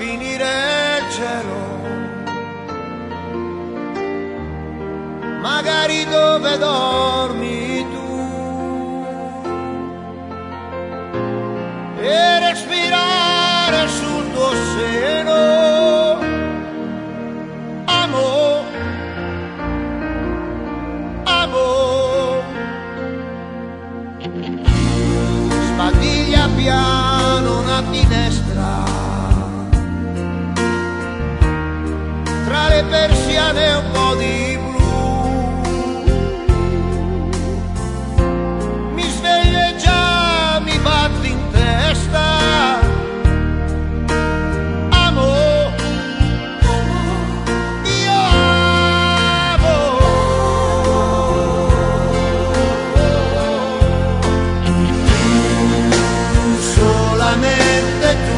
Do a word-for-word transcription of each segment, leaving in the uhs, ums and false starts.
finire il cielo, magari dove dormi tu, e respirare sul tuo seno, amo, amo, sbadiglia piano una finestra, tra le persiane un po' di blu, mi sveglio e già mi batti in testa, amo, io amo, solamente tu.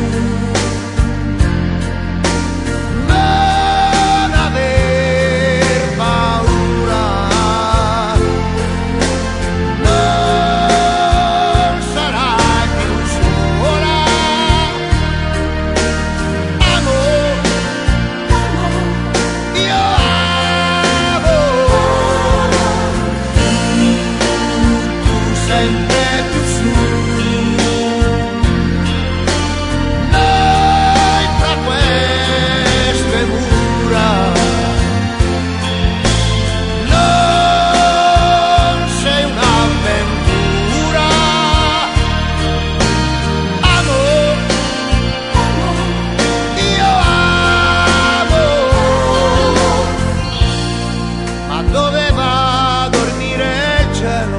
Dove va a dormire il cielo,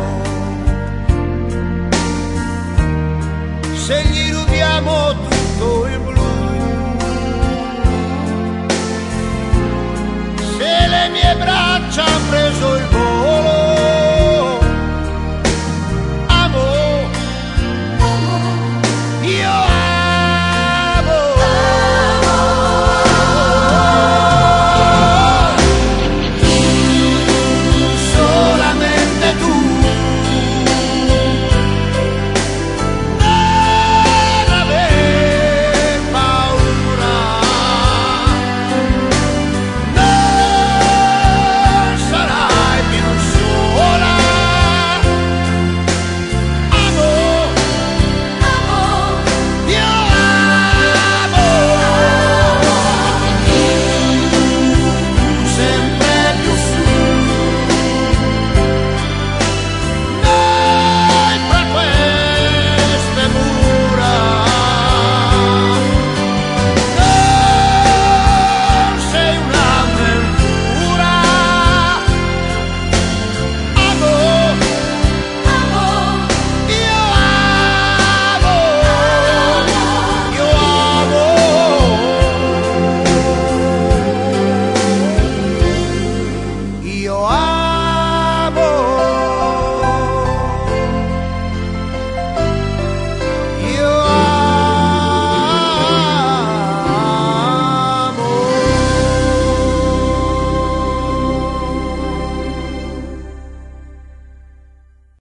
se gli rubiamo tutto il blu, se le mie braccia